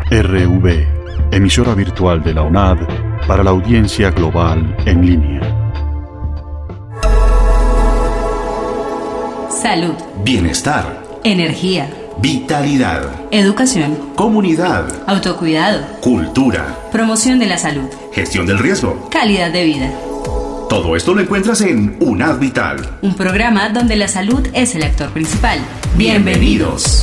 RV, emisora virtual de la UNAD para la audiencia global en línea. Salud. Bienestar. Energía. Vitalidad. Educación. Comunidad. Autocuidado. Cultura. Promoción de la salud. Gestión del riesgo. Calidad de vida. Todo esto lo encuentras en UNAD Vital. Un programa donde la salud es el actor principal. Bienvenidos.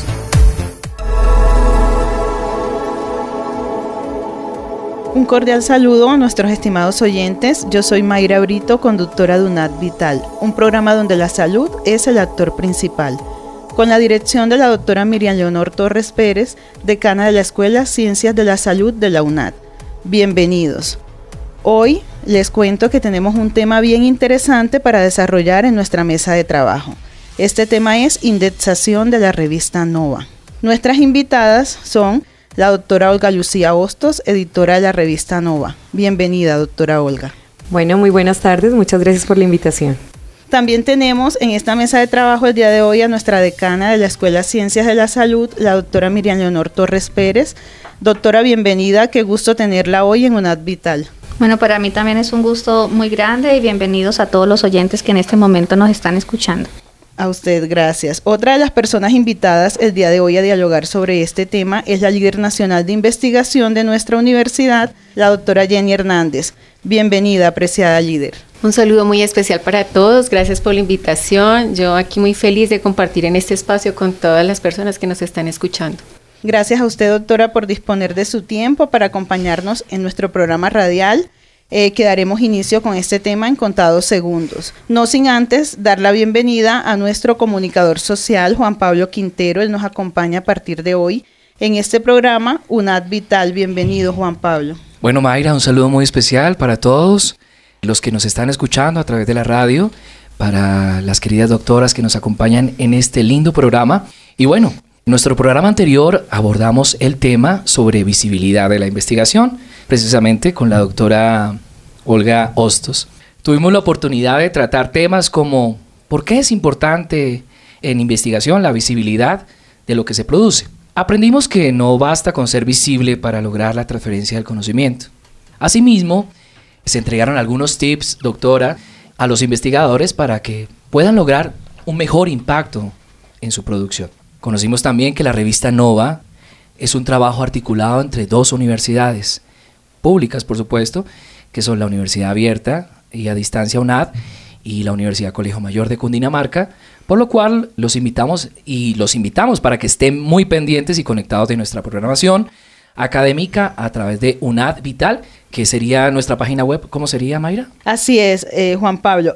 Un cordial saludo a nuestros estimados oyentes. Yo soy Mayra Brito, conductora de UNAD Vital, un programa donde la salud es el actor principal, con la dirección de la doctora Miriam Leonor Torres Pérez, decana de la Escuela Ciencias de la Salud de la UNAD. Bienvenidos. Hoy les cuento que tenemos un tema bien interesante para desarrollar en nuestra mesa de trabajo. Este tema es indexación de la revista Nova. Nuestras invitadas son la doctora Olga Lucía Hostos, editora de la revista Nova. Bienvenida, doctora Olga. Bueno, muy buenas tardes. Muchas gracias por la invitación. También tenemos en esta mesa de trabajo el día de hoy a nuestra decana de la Escuela Ciencias de la Salud, la doctora Miriam Leonor Torres Pérez. Doctora, bienvenida. Qué gusto tenerla hoy en UNAD Vital. Bueno, para mí también es un gusto muy grande y bienvenidos a todos los oyentes que en este momento nos están escuchando. A usted, gracias. Otra de las personas invitadas el día de hoy a dialogar sobre este tema es la líder nacional de investigación de nuestra universidad, la doctora Jenny Hernández. Bienvenida, apreciada líder. Un saludo muy especial para todos. Gracias por la invitación. Yo aquí muy feliz de compartir en este espacio con todas las personas que nos están escuchando. Gracias a usted, doctora, por disponer de su tiempo para acompañarnos en nuestro programa radial, que daremos inicio con este tema en contados segundos. No sin antes dar la bienvenida a nuestro comunicador social, Juan Pablo Quintero. Él nos acompaña a partir de hoy en este programa UNAD Vital. Bienvenido, Juan Pablo. Bueno, Mayra, un saludo muy especial para todos los que nos están escuchando a través de la radio, para las queridas doctoras que nos acompañan en este lindo programa. Y bueno, en nuestro programa anterior abordamos el tema sobre visibilidad de la investigación, precisamente con la doctora Olga Hostos. Tuvimos la oportunidad de tratar temas como ¿por qué es importante en investigación la visibilidad de lo que se produce? Aprendimos que no basta con ser visible para lograr la transferencia del conocimiento. Asimismo, se entregaron algunos tips, doctora, a los investigadores para que puedan lograr un mejor impacto en su producción. Conocimos también que la revista Nova es un trabajo articulado entre dos universidades públicas, por supuesto, que son la Universidad Abierta y a Distancia UNAD y la Universidad Colegio Mayor de Cundinamarca, por lo cual los invitamos para que estén muy pendientes y conectados de nuestra programación académica a través de UNAD Vital, que sería nuestra página web. ¿Cómo sería, Mayra? Así es, Juan Pablo,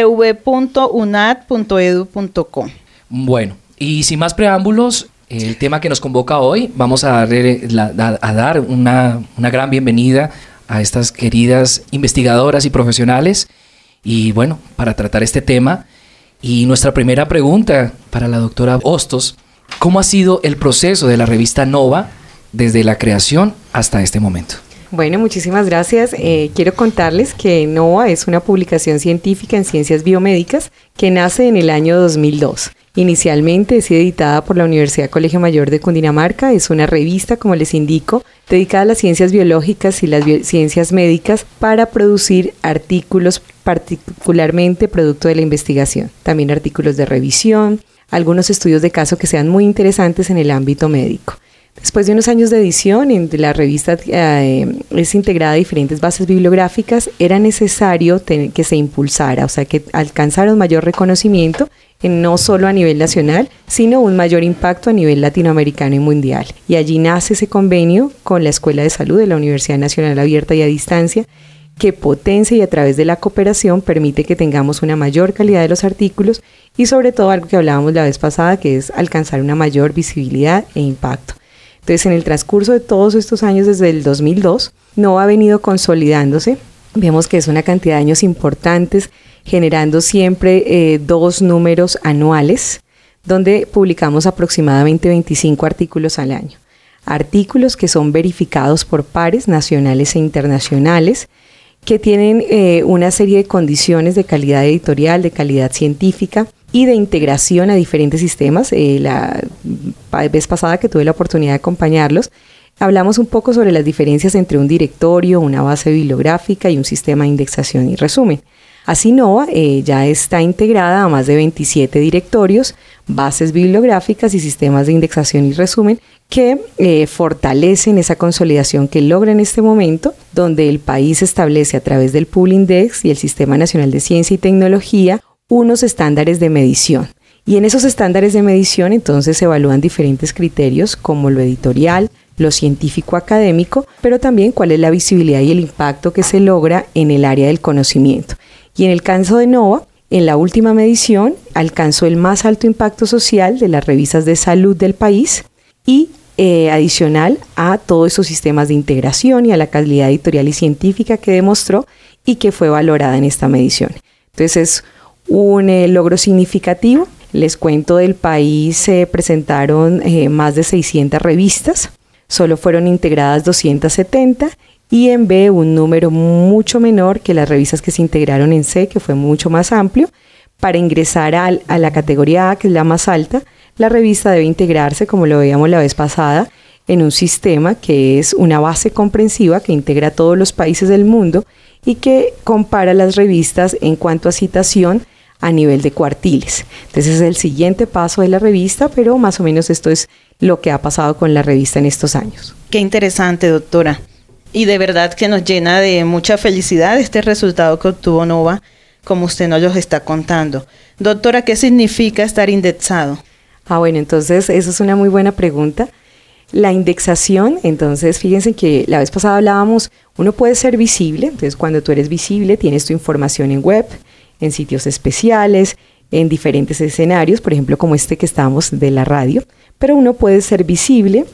rv.unad.edu.co. Bueno, y sin más preámbulos, el tema que nos convoca hoy, vamos a dar una gran bienvenida a estas queridas investigadoras y profesionales. Y bueno, para tratar este tema, y nuestra primera pregunta para la doctora Hostos, ¿cómo ha sido el proceso de la revista Nova desde la creación hasta este momento? Bueno, muchísimas gracias. Quiero contarles que Nova es una publicación científica en ciencias biomédicas que nace en el año 2002. Inicialmente es editada por la Universidad Colegio Mayor de Cundinamarca. Es una revista, como les indico, dedicada a las ciencias biológicas y las ciencias médicas para producir artículos particularmente producto de la investigación. También artículos de revisión, algunos estudios de caso que sean muy interesantes en el ámbito médico. Después de unos años de edición, la revista es integrada a diferentes bases bibliográficas. Era necesario que se impulsara, o sea, que alcanzara un mayor reconocimiento, no solo a nivel nacional, sino un mayor impacto a nivel latinoamericano y mundial. Y allí nace ese convenio con la Escuela de Salud de la Universidad Nacional Abierta y a Distancia, que potencia y a través de la cooperación permite que tengamos una mayor calidad de los artículos y sobre todo algo que hablábamos la vez pasada, que es alcanzar una mayor visibilidad e impacto. Entonces, en el transcurso de todos estos años, desde el 2002, Nova ha venido consolidándose. Vemos que es una cantidad de años importantes, generando siempre 2 números anuales, donde publicamos aproximadamente 25 artículos al año. Artículos que son verificados por pares nacionales e internacionales, que tienen una serie de condiciones de calidad editorial, de calidad científica y de integración a diferentes sistemas. La vez pasada que tuve la oportunidad de acompañarlos, hablamos un poco sobre las diferencias entre un directorio, una base bibliográfica y un sistema de indexación y resumen. Así NOVA ya está integrada a más de 27 directorios, bases bibliográficas y sistemas de indexación y resumen que fortalecen esa consolidación que logra en este momento, donde el país establece a través del Publindex y el Sistema Nacional de Ciencia y Tecnología unos estándares de medición. Y en esos estándares de medición entonces se evalúan diferentes criterios como lo editorial, lo científico-académico, pero también cuál es la visibilidad y el impacto que se logra en el área del conocimiento. Y en el caso de NOVA, en la última medición alcanzó el más alto impacto social de las revistas de salud del país y adicional a todos esos sistemas de integración y a la calidad editorial y científica que demostró y que fue valorada en esta medición. Entonces es un logro significativo. Les cuento, del país se presentaron más de 600 revistas, solo fueron integradas 270 y en B un número mucho menor que las revistas que se integraron en C, que fue mucho más amplio. Para ingresar a la categoría A, que es la más alta, la revista debe integrarse, como lo veíamos la vez pasada, en un sistema que es una base comprensiva que integra a todos los países del mundo y que compara las revistas en cuanto a citación a nivel de cuartiles. Entonces es el siguiente paso de la revista, pero más o menos esto es lo que ha pasado con la revista en estos años. Qué interesante, doctora. Y de verdad que nos llena de mucha felicidad este resultado que obtuvo NOVA, como usted nos los está contando. Doctora, ¿qué significa estar indexado? Bueno, entonces esa es una muy buena pregunta. La indexación, entonces fíjense que la vez pasada hablábamos, uno puede ser visible, entonces cuando tú eres visible tienes tu información en web, en sitios especiales, en diferentes escenarios, por ejemplo como este que estábamos de la radio, pero uno puede ser visible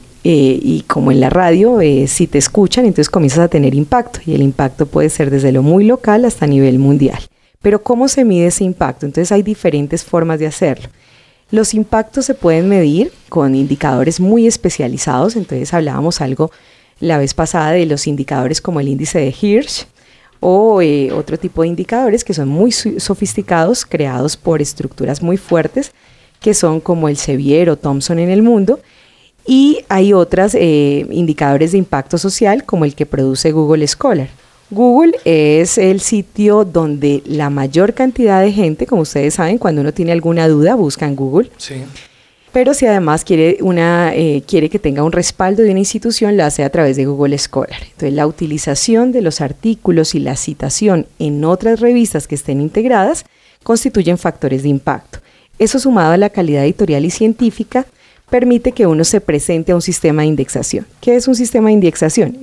y como en la radio, si te escuchan, entonces comienzas a tener impacto y el impacto puede ser desde lo muy local hasta a nivel mundial. Pero ¿cómo se mide ese impacto? Entonces hay diferentes formas de hacerlo. Los impactos se pueden medir con indicadores muy especializados, entonces hablábamos algo la vez pasada de los indicadores como el índice de Hirsch o otro tipo de indicadores que son muy sofisticados, creados por estructuras muy fuertes, que son como el Sevier o Thomson en el mundo, y hay otros indicadores de impacto social como el que produce Google Scholar. Google es el sitio donde la mayor cantidad de gente, como ustedes saben, cuando uno tiene alguna duda, busca en Google. Sí. Pero si además quiere que tenga un respaldo de una institución, lo hace a través de Google Scholar. Entonces, la utilización de los artículos y la citación en otras revistas que estén integradas constituyen factores de impacto. Eso, sumado a la calidad editorial y científica, permite que uno se presente a un sistema de indexación. ¿Qué es un sistema de indexación?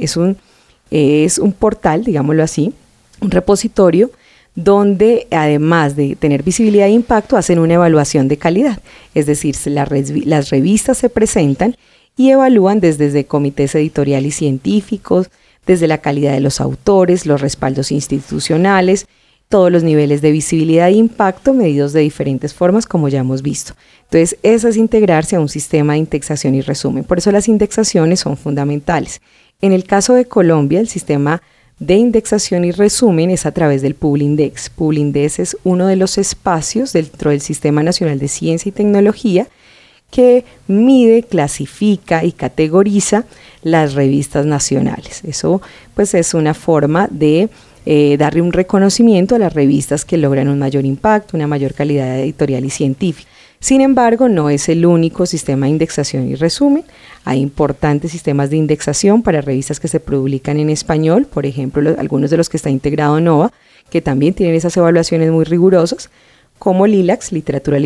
Es un portal, digámoslo así, un repositorio donde además de tener visibilidad e impacto hacen una evaluación de calidad. Es decir, las revistas se presentan y evalúan desde comités editoriales y científicos, desde la calidad de los autores, los respaldos institucionales, todos los niveles de visibilidad e impacto medidos de diferentes formas, como ya hemos visto. Entonces, eso es integrarse a un sistema de indexación y resumen. Por eso las indexaciones son fundamentales. En el caso de Colombia, el sistema de indexación y resumen es a través del Publindex. Publindex es uno de los espacios dentro del Sistema Nacional de Ciencia y Tecnología que mide, clasifica y categoriza las revistas nacionales. Eso pues es una forma de darle un reconocimiento a las revistas que logran un mayor impacto, una mayor calidad editorial y científica. Sin embargo, no es el único sistema de indexación y resumen. Hay importantes sistemas de indexación para revistas que se publican en español, por ejemplo, algunos de los que está integrado NOVA, que también tienen esas evaluaciones muy rigurosas, como LILACS, Literatura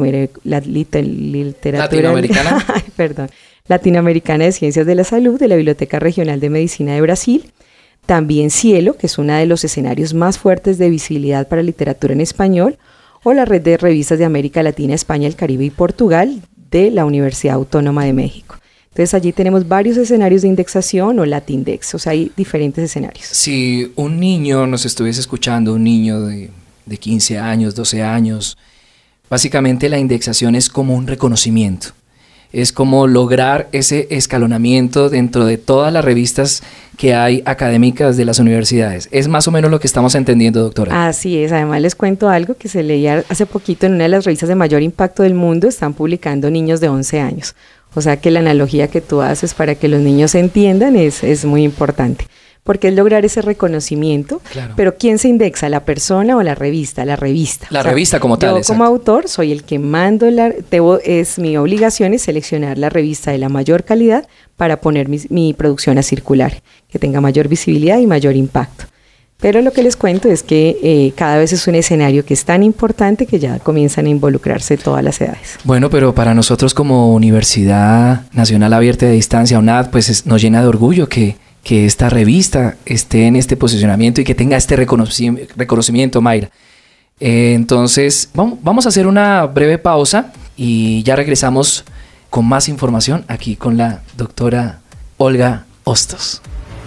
Latinoamericana de Ciencias de la Salud, de la Biblioteca Regional de Medicina de Brasil. También Cielo, que es uno de los escenarios más fuertes de visibilidad para literatura en español, o la red de revistas de América Latina, España, el Caribe y Portugal de la Universidad Autónoma de México. Entonces allí tenemos varios escenarios de indexación o Latindex, o sea, hay diferentes escenarios. Si un niño nos estuviese escuchando, un niño de 15 años, 12 años, básicamente la indexación es como un reconocimiento. Es como lograr ese escalonamiento dentro de todas las revistas que hay académicas de las universidades. Es más o menos lo que estamos entendiendo, doctora. Así es. Además les cuento algo que se leía hace poquito en una de las revistas de mayor impacto del mundo. Están publicando niños de 11 años. O sea que la analogía que tú haces para que los niños entiendan es muy importante. Porque es lograr ese reconocimiento, claro. Pero ¿quién se indexa? ¿La persona o la revista? La revista. La revista como tal, yo exacto. como autor soy el que mando, es mi obligación es seleccionar la revista de la mayor calidad para poner mi producción a circular, que tenga mayor visibilidad y mayor impacto. Pero lo que les cuento es que cada vez es un escenario que es tan importante que ya comienzan a involucrarse todas las edades. Bueno, pero para nosotros como Universidad Nacional Abierta de Distancia, UNAD, pues nos llena de orgullo que esta revista esté en este posicionamiento y que tenga este reconocimiento, Mayra. Entonces, vamos a hacer una breve pausa y ya regresamos con más información aquí con la doctora Olga Hostos.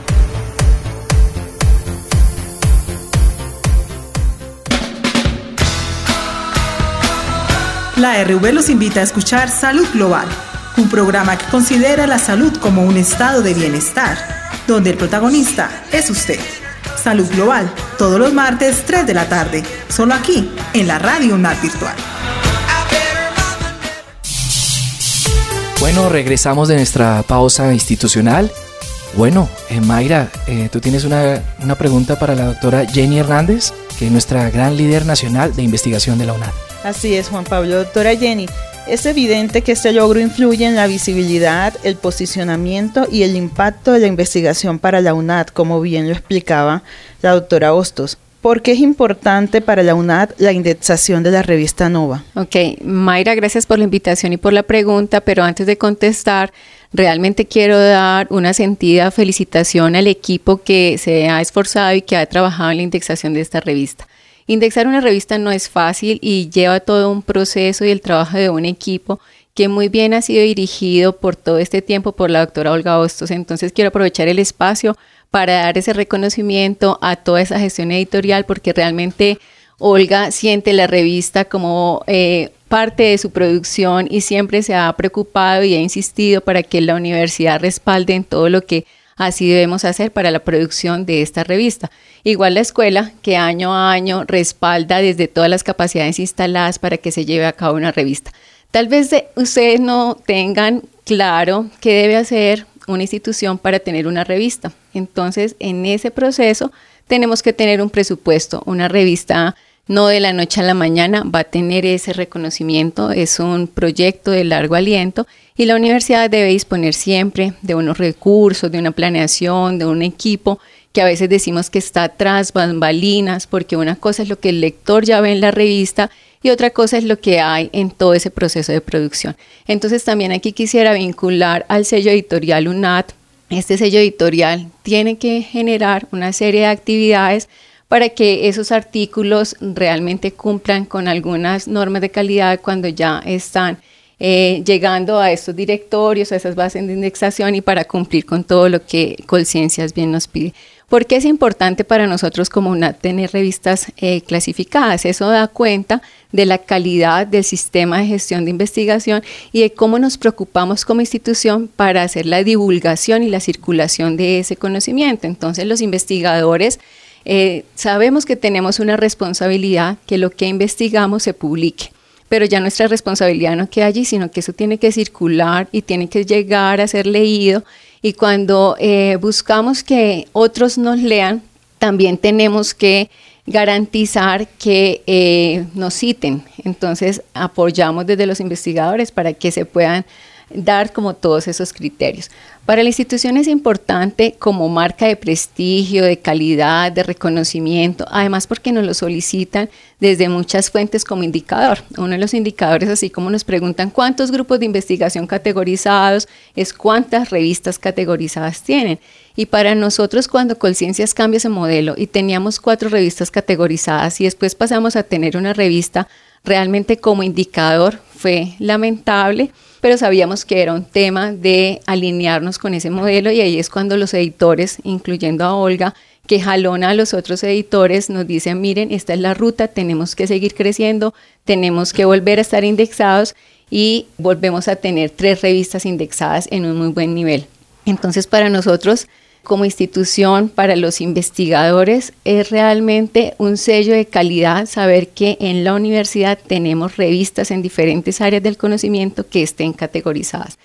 La RV los invita a escuchar Salud Global, un programa que considera la salud como un estado de bienestar, donde el protagonista es usted. Salud Global, todos los martes 3 de la tarde, solo aquí, en la Radio UNAD Virtual. Bueno, regresamos de nuestra pausa institucional. Bueno, Mayra, tú tienes una pregunta para la doctora Jenny Hernández, que es nuestra gran líder nacional de investigación de la UNAD. Así es, Juan Pablo. Doctora Jenny, es evidente que este logro influye en la visibilidad, el posicionamiento y el impacto de la investigación para la UNAD, como bien lo explicaba la doctora Hostos. ¿Por qué es importante para la UNAD la indexación de la revista Nova? Ok, Mayra, gracias por la invitación y por la pregunta, pero antes de contestar, realmente quiero dar una sentida felicitación al equipo que se ha esforzado y que ha trabajado en la indexación de esta revista. Indexar una revista no es fácil y lleva todo un proceso y el trabajo de un equipo que muy bien ha sido dirigido por todo este tiempo por la doctora Olga Hostos. Entonces quiero aprovechar el espacio para dar ese reconocimiento a toda esa gestión editorial, porque realmente Olga siente la revista como parte de su producción y siempre se ha preocupado y ha insistido para que la universidad respalde en todo lo que así debemos hacer para la producción de esta revista. Igual la escuela, que año a año respalda desde todas las capacidades instaladas para que se lleve a cabo una revista. Tal vez ustedes no tengan claro qué debe hacer una institución para tener una revista. Entonces, en ese proceso tenemos que tener un presupuesto. Una revista no de la noche a la mañana va a tener ese reconocimiento, es un proyecto de largo aliento y la universidad debe disponer siempre de unos recursos, de una planeación, de un equipo que a veces decimos que está tras bambalinas, porque una cosa es lo que el lector ya ve en la revista y otra cosa es lo que hay en todo ese proceso de producción. Entonces también aquí quisiera vincular al sello editorial UNAD. Este sello editorial tiene que generar una serie de actividades para que esos artículos realmente cumplan con algunas normas de calidad cuando ya están llegando a estos directorios, a esas bases de indexación y para cumplir con todo lo que Colciencias bien nos pide. ¿Por qué es importante para nosotros como UNAD tener revistas clasificadas? Eso da cuenta de la calidad del sistema de gestión de investigación y de cómo nos preocupamos como institución para hacer la divulgación y la circulación de ese conocimiento. Entonces los investigadores sabemos que tenemos una responsabilidad que lo que investigamos se publique, pero ya nuestra responsabilidad no queda allí, sino que eso tiene que circular y tiene que llegar a ser leído, y cuando buscamos que otros nos lean, también tenemos que garantizar que nos citen. Entonces apoyamos desde los investigadores para que se puedan dar como todos esos criterios. Para la institución es importante como marca de prestigio, de calidad, de reconocimiento, además porque nos lo solicitan desde muchas fuentes como indicador. Uno de los indicadores, así como nos preguntan cuántos grupos de investigación categorizados, es cuántas revistas categorizadas tienen. Y para nosotros, cuando Colciencias cambia ese modelo y teníamos 4 revistas categorizadas y después pasamos a tener una revista realmente como indicador, fue lamentable, pero sabíamos que era un tema de alinearnos con ese modelo, y ahí es cuando los editores, incluyendo a Olga, que jalona a los otros editores, nos dicen, miren, esta es la ruta, tenemos que seguir creciendo, tenemos que volver a estar indexados, y volvemos a tener 3 revistas indexadas en un muy buen nivel. Entonces, para nosotros, como institución, para los investigadores, es realmente un sello de calidad saber que en la universidad tenemos revistas en diferentes áreas del conocimiento que estén categorizadas.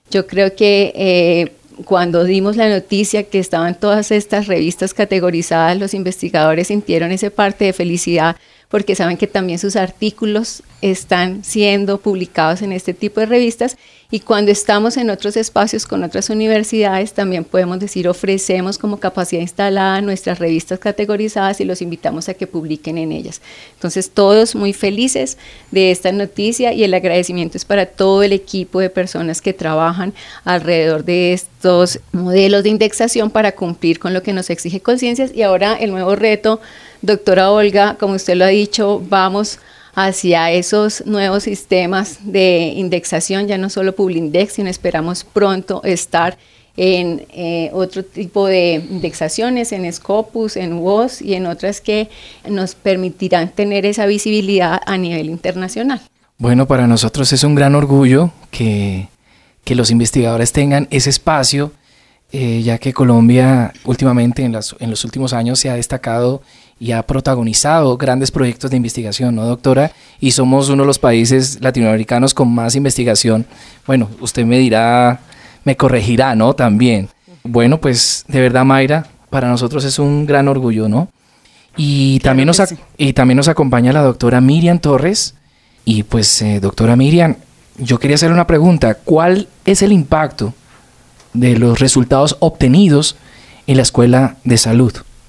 Yo creo que cuando dimos la noticia que estaban todas estas revistas categorizadas, los investigadores sintieron esa parte de felicidad porque saben que también sus artículos están siendo publicados en este tipo de revistas, y cuando estamos en otros espacios con otras universidades también podemos decir, ofrecemos como capacidad instalada nuestras revistas categorizadas y los invitamos a que publiquen en ellas. Entonces todos muy felices de esta noticia, y el agradecimiento es para todo el equipo de personas que trabajan alrededor de estos modelos de indexación para cumplir con lo que nos exige Conciencias. Y ahora el nuevo reto, doctora Olga, como usted lo ha dicho, vamos hacia esos nuevos sistemas de indexación, ya no solo Publindex, sino esperamos pronto estar en otro tipo de indexaciones, en Scopus, en WOS y en otras que nos permitirán tener esa visibilidad a nivel internacional. Bueno, para nosotros es un gran orgullo que los investigadores tengan ese espacio, ya que Colombia últimamente en los últimos años se ha destacado y ha protagonizado grandes proyectos de investigación, ¿no, doctora? Y somos uno de los países latinoamericanos con más investigación. Bueno, usted me dirá, me corregirá, ¿no? También. Bueno, pues de verdad, Mayra, para nosotros es un gran orgullo, ¿no? Y también nos acompaña la doctora Miriam Torres. Y pues, doctora Miriam, yo quería hacerle una pregunta. ¿Cuál es el impacto de los resultados obtenidos en la Escuela de Salud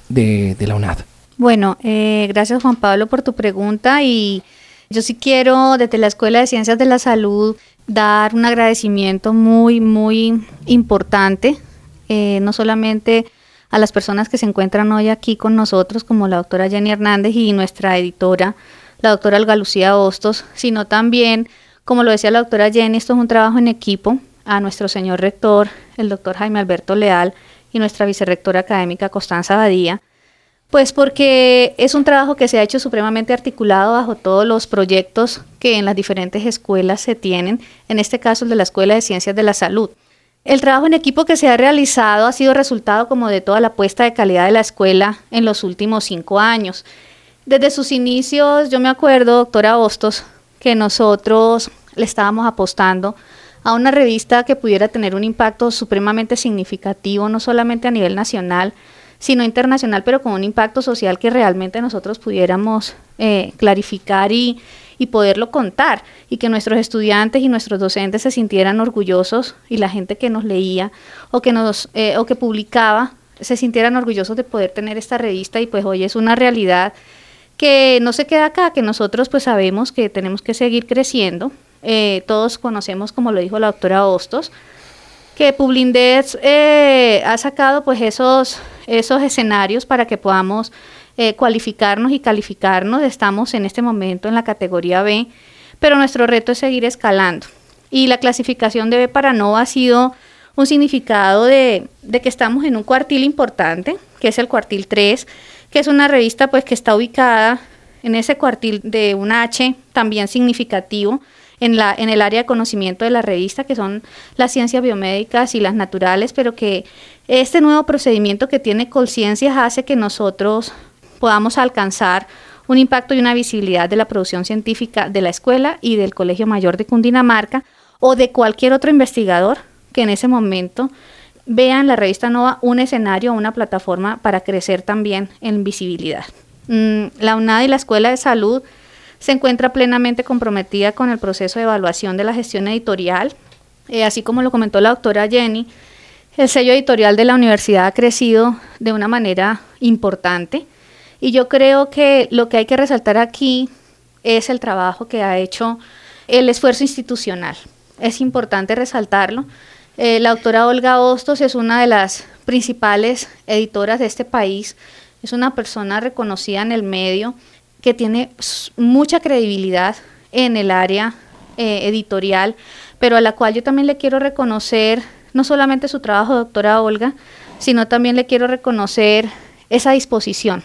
de la UNAD? Bueno, gracias Juan Pablo por tu pregunta, y yo sí quiero desde la Escuela de Ciencias de la Salud dar un agradecimiento muy, muy importante, no solamente a las personas que se encuentran hoy aquí con nosotros, como la doctora Jenny Hernández y nuestra editora, la doctora Olga Lucía Hostos, sino también, como lo decía la doctora Jenny, esto es un trabajo en equipo, a nuestro señor rector, el doctor Jaime Alberto Leal, y nuestra vicerrectora académica Constanza Badía, pues porque es un trabajo que se ha hecho supremamente articulado bajo todos los proyectos que en las diferentes escuelas se tienen, en este caso el de la Escuela de Ciencias de la Salud. El trabajo en equipo que se ha realizado ha sido resultado como de toda la apuesta de calidad de la escuela en los últimos 5 años. Desde sus inicios, yo me acuerdo, doctora Hostos, que nosotros le estábamos apostando a una revista que pudiera tener un impacto supremamente significativo, no solamente a nivel nacional, sino internacional, pero con un impacto social que realmente nosotros pudiéramos clarificar y poderlo contar, y que nuestros estudiantes y nuestros docentes se sintieran orgullosos, y la gente que nos leía o que publicaba se sintieran orgullosos de poder tener esta revista. Y pues hoy es una realidad que no se queda acá, que nosotros pues sabemos que tenemos que seguir creciendo. Todos conocemos, como lo dijo la doctora Hostos, que Publindex ha sacado pues esos escenarios para que podamos cualificarnos y calificarnos. Estamos en este momento en la categoría B, pero nuestro reto es seguir escalando. Y la clasificación de B para NOVA ha sido un significado de que estamos en un cuartil importante, que es el cuartil 3, que es una revista pues que está ubicada en ese cuartil de un H también significativo en el área de conocimiento de la revista, que son las ciencias biomédicas y las naturales, pero que este nuevo procedimiento que tiene Conciencias hace que nosotros podamos alcanzar un impacto y una visibilidad de la producción científica de la escuela y del Colegio Mayor de Cundinamarca, o de cualquier otro investigador que en ese momento vea en la revista NOVA un escenario o una plataforma para crecer también en visibilidad. La UNAD y la Escuela de Salud se encuentra plenamente comprometida con el proceso de evaluación de la gestión editorial. Así como lo comentó la doctora Jenny, el sello editorial de la universidad ha crecido de una manera importante, y yo creo que lo que hay que resaltar aquí es el trabajo que ha hecho el esfuerzo institucional. Es importante resaltarlo. La doctora Olga Hostos es una de las principales editoras de este país, es una persona reconocida en el medio, que tiene mucha credibilidad en el área editorial, pero a la cual yo también le quiero reconocer no solamente su trabajo, doctora Olga, sino también le quiero reconocer esa disposición.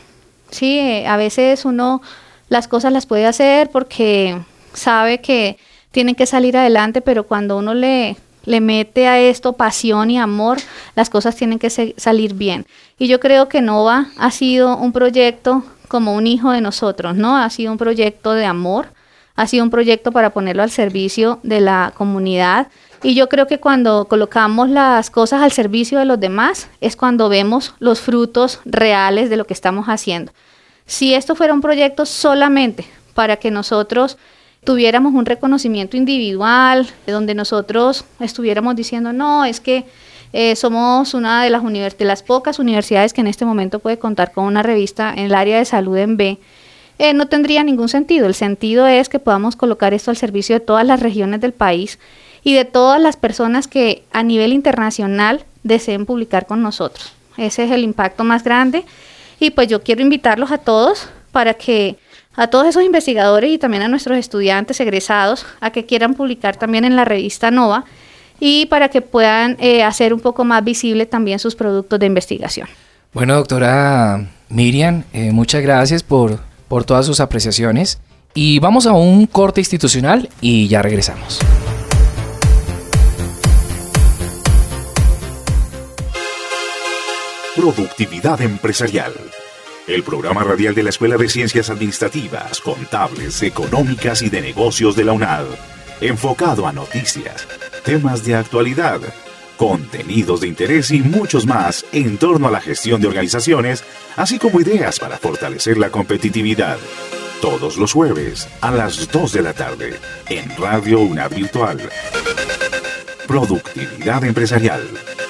Sí, a veces uno las cosas las puede hacer porque sabe que tienen que salir adelante, pero cuando uno le mete a esto pasión y amor, las cosas tienen que salir bien. Y yo creo que NOVA ha sido un proyecto como un hijo de nosotros, ¿no? Ha sido un proyecto de amor, ha sido un proyecto para ponerlo al servicio de la comunidad, Y yo creo que cuando colocamos las cosas al servicio de los demás es cuando vemos los frutos reales de lo que estamos haciendo. Si esto fuera un proyecto solamente para que nosotros tuviéramos un reconocimiento individual, donde nosotros estuviéramos diciendo, no, es que somos una de las pocas universidades que en este momento puede contar con una revista en el área de salud en B, no tendría ningún sentido. El sentido es que podamos colocar esto al servicio de todas las regiones del país y de todas las personas que a nivel internacional deseen publicar con nosotros. Ese es el impacto más grande y pues yo quiero invitarlos a todos para que a todos esos investigadores y también a nuestros estudiantes egresados a que quieran publicar también en la revista Nova y para que puedan hacer un poco más visible también sus productos de investigación. Bueno, doctora Miriam, muchas gracias por todas sus apreciaciones y vamos a un corte institucional y ya regresamos. Productividad empresarial. El programa radial de la Escuela de Ciencias Administrativas, Contables, Económicas y de Negocios de la UNAD. Enfocado a noticias, temas de actualidad, contenidos de interés y muchos más en torno a la gestión de organizaciones, así como ideas para fortalecer la competitividad. Todos los jueves a las 2 de la tarde en Radio UNAD Virtual. Productividad empresarial.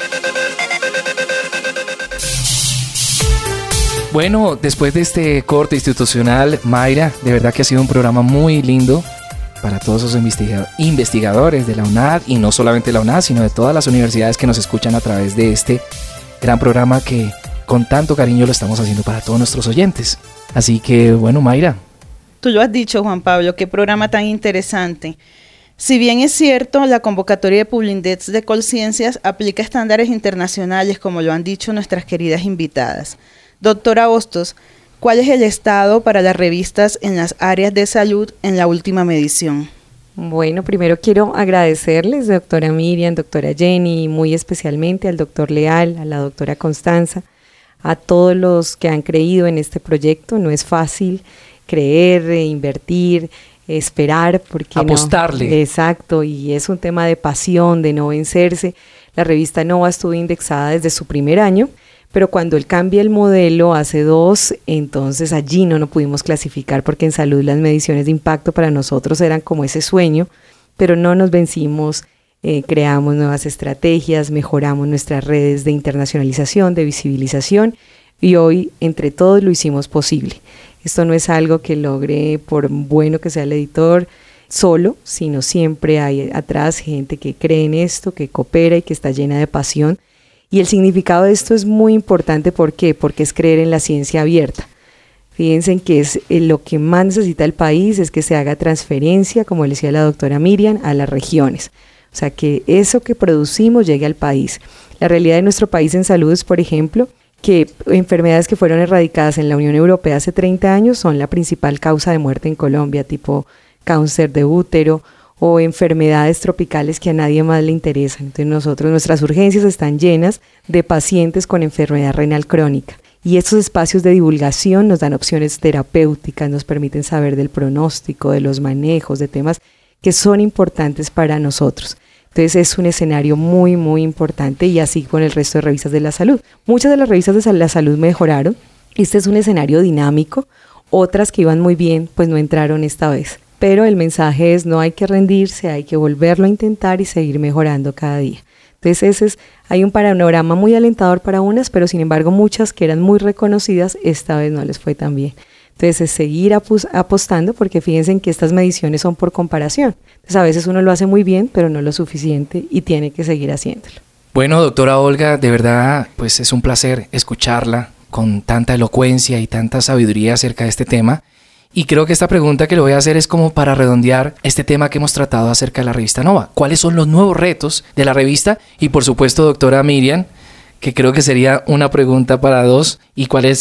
Bueno, después de este corte institucional, Mayra, de verdad que ha sido un programa muy lindo para todos esos investigadores de la UNAD, y no solamente de la UNAD, sino de todas las universidades que nos escuchan a través de este gran programa que con tanto cariño lo estamos haciendo para todos nuestros oyentes. Así que, bueno, Mayra. Tú lo has dicho, Juan Pablo, qué programa tan interesante. Si bien es cierto, la convocatoria de Publindex de Colciencias aplica estándares internacionales, como lo han dicho nuestras queridas invitadas. Doctora Hostos, ¿cuál es el estado para las revistas en las áreas de salud en la última medición? Bueno, primero quiero agradecerles, doctora Miriam, doctora Jenny, y muy especialmente al doctor Leal, a la doctora Constanza, a todos los que han creído en este proyecto. No es fácil creer, invertir, esperar, porque apostarle. No, exacto, y es un tema de pasión, de no vencerse. La revista Nova estuvo indexada desde su primer año, pero cuando él cambia el modelo hace 2, entonces allí no pudimos clasificar, porque en salud las mediciones de impacto para nosotros eran como ese sueño, pero no nos vencimos, creamos nuevas estrategias, mejoramos nuestras redes de internacionalización, de visibilización, y hoy entre todos lo hicimos posible. Esto no es algo que logre, por bueno que sea el editor, solo, sino siempre hay atrás gente que cree en esto, que coopera y que está llena de pasión. Y el significado de esto es muy importante. ¿Por qué? Porque es creer en la ciencia abierta. Fíjense que es lo que más necesita el país, es que se haga transferencia, como decía la doctora Miriam, a las regiones. O sea, que eso que producimos llegue al país. La realidad de nuestro país en salud es, por ejemplo, que enfermedades que fueron erradicadas en la Unión Europea hace 30 años son la principal causa de muerte en Colombia, tipo cáncer de útero, o enfermedades tropicales que a nadie más le interesan. Entonces nuestras urgencias están llenas de pacientes con enfermedad renal crónica. Y estos espacios de divulgación nos dan opciones terapéuticas, nos permiten saber del pronóstico, de los manejos, de temas que son importantes para nosotros. Entonces es un escenario muy, muy importante, y así con el resto de revistas de la salud. Muchas de las revistas de la salud mejoraron. Este es un escenario dinámico. Otras que iban muy bien, pues no entraron esta vez. Pero el mensaje es: no hay que rendirse, hay que volverlo a intentar y seguir mejorando cada día. Entonces hay un panorama muy alentador para unas, pero sin embargo muchas que eran muy reconocidas, esta vez no les fue tan bien. Entonces es seguir apostando, porque fíjense que estas mediciones son por comparación. Entonces a veces uno lo hace muy bien, pero no lo suficiente, y tiene que seguir haciéndolo. Bueno, doctora Olga, de verdad, pues es un placer escucharla con tanta elocuencia y tanta sabiduría acerca de este tema. Y creo que esta pregunta que le voy a hacer es como para redondear este tema que hemos tratado acerca de la revista Nova. ¿Cuáles son los nuevos retos de la revista? Y por supuesto, doctora Miriam, que creo que sería una pregunta para dos, y cuáles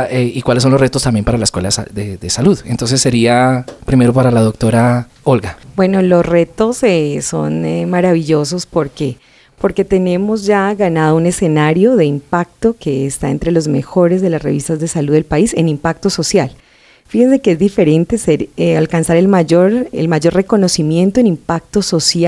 son los retos también para la Escuela de Salud. Entonces sería primero para la doctora Olga. Bueno, los retos son maravillosos porque tenemos ya ganado un escenario de impacto que está entre los mejores de las revistas de salud del país en impacto social. Fíjense que es diferente alcanzar el mayor reconocimiento en impacto social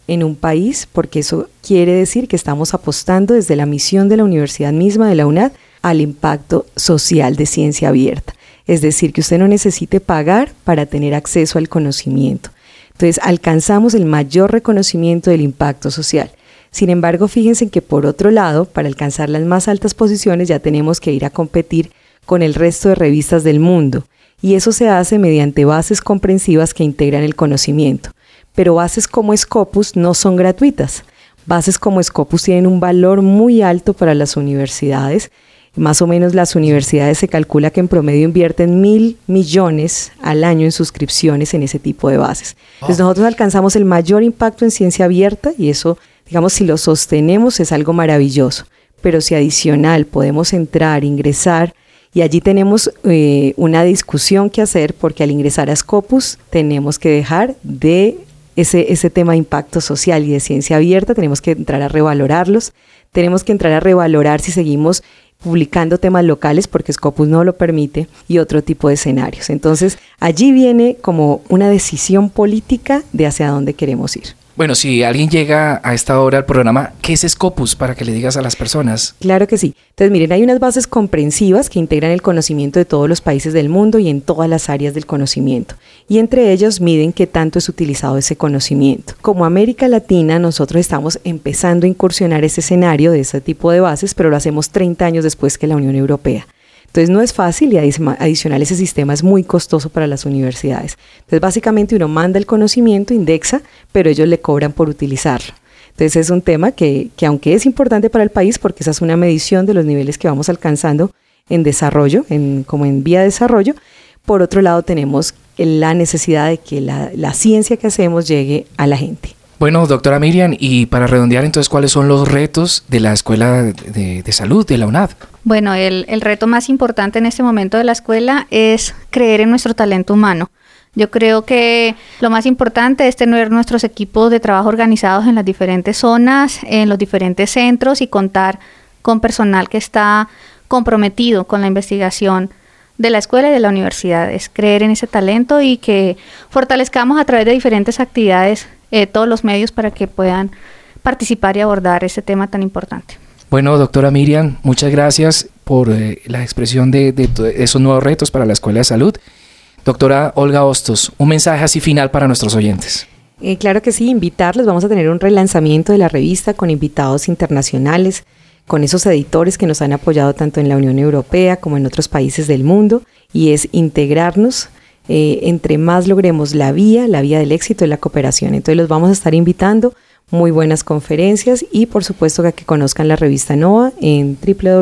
en un país, porque eso quiere decir que estamos apostando desde la misión de la universidad misma, de la UNAD, al impacto social de ciencia abierta. Es decir, que usted no necesite pagar para tener acceso al conocimiento. Entonces, alcanzamos el mayor reconocimiento del impacto social. Sin embargo, fíjense que por otro lado, para alcanzar las más altas posiciones ya tenemos que ir a competir con el resto de revistas del mundo. Y eso se hace mediante bases comprensivas que integran el conocimiento. Pero bases como Scopus no son gratuitas. Bases como Scopus tienen un valor muy alto para las universidades. Más o menos las universidades se calcula que en promedio invierten 1.000 millones al año en suscripciones en ese tipo de bases. Entonces nosotros alcanzamos el mayor impacto en ciencia abierta y eso, digamos, si lo sostenemos es algo maravilloso. Pero si adicional podemos entrar, ingresar, y allí tenemos una discusión que hacer porque al ingresar a Scopus tenemos que dejar de ese tema de impacto social y de ciencia abierta, tenemos que entrar a revalorarlos, tenemos que entrar a revalorar si seguimos publicando temas locales porque Scopus no lo permite y otro tipo de escenarios. Entonces allí viene como una decisión política de hacia dónde queremos ir. Bueno, si alguien llega a esta hora al programa, ¿qué es Scopus para que le digas a las personas? Claro que sí. Entonces, miren, hay unas bases comprensivas que integran el conocimiento de todos los países del mundo y en todas las áreas del conocimiento. Y entre ellos miden qué tanto es utilizado ese conocimiento. Como América Latina, nosotros estamos empezando a incursionar ese escenario de ese tipo de bases, pero lo hacemos 30 años después que la Unión Europea. Entonces no es fácil y adicional ese sistema es muy costoso para las universidades. Entonces básicamente uno manda el conocimiento, indexa, pero ellos le cobran por utilizarlo. Entonces es un tema que aunque es importante para el país porque esa es una medición de los niveles que vamos alcanzando en desarrollo, como en vía de desarrollo, por otro lado tenemos la necesidad de que la ciencia que hacemos llegue a la gente. Bueno, doctora Miriam, y para redondear entonces, ¿cuáles son los retos de la Escuela de Salud de la UNAD? Bueno, el reto más importante en este momento de la escuela es creer en nuestro talento humano. Yo creo que lo más importante es tener nuestros equipos de trabajo organizados en las diferentes zonas, en los diferentes centros y contar con personal que está comprometido con la investigación de la escuela y de la universidad. Es creer en ese talento y que fortalezcamos a través de diferentes actividades todos los medios para que puedan participar y abordar ese tema tan importante. Bueno, doctora Miriam, muchas gracias por la expresión de esos nuevos retos para la Escuela de Salud. Doctora Olga Hostos, un mensaje así final para nuestros oyentes. Claro que sí, invitarlos. Vamos a tener un relanzamiento de la revista con invitados internacionales, con esos editores que nos han apoyado tanto en la Unión Europea como en otros países del mundo, y es integrarnos. Entre más logremos la vía del éxito y la cooperación. Entonces los vamos a estar invitando, muy buenas conferencias y por supuesto que conozcan la revista NOVA en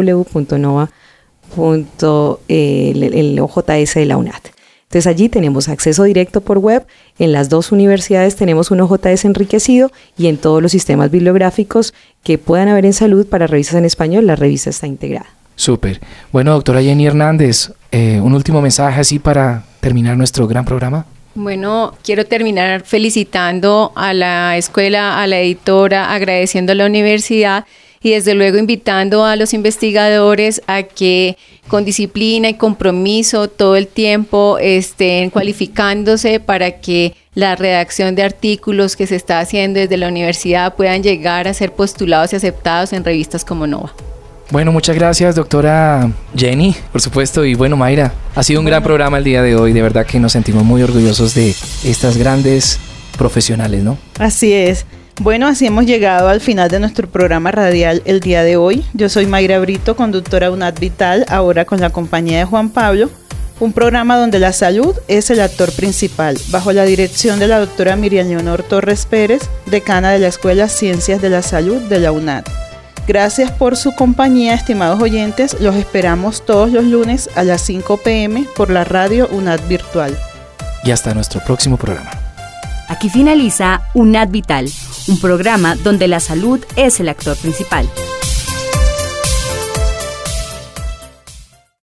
www.nova.el OJS de la UNAD. Entonces allí tenemos acceso directo por web, en las dos universidades tenemos un OJS enriquecido y en todos los sistemas bibliográficos que puedan haber en salud para revistas en español, la revista está integrada. Súper. Bueno, doctora Jenny Hernández, un último mensaje así para terminar nuestro gran programa. Bueno, quiero terminar felicitando a la escuela, a la editora, agradeciendo a la universidad y desde luego invitando a los investigadores a que con disciplina y compromiso todo el tiempo estén cualificándose para que la redacción de artículos que se está haciendo desde la universidad puedan llegar a ser postulados y aceptados en revistas como NOVA. Bueno, muchas gracias, doctora Jenny, por supuesto, y bueno, Mayra, ha sido un gran programa el día de hoy, de verdad que nos sentimos muy orgullosos de estas grandes profesionales, ¿no? Así es. Bueno, así hemos llegado al final de nuestro programa radial el día de hoy. Yo soy Mayra Brito, conductora de UNAD Vital, ahora con la compañía de Juan Pablo, un programa donde la salud es el actor principal, bajo la dirección de la doctora Miriam Leonor Torres Pérez, decana de la Escuela Ciencias de la Salud de la UNAD. Gracias por su compañía, estimados oyentes. Los esperamos todos los lunes a las 5 p.m. por la radio UNAD Virtual. Y hasta nuestro próximo programa. Aquí finaliza UNAD Vital, un programa donde la salud es el actor principal.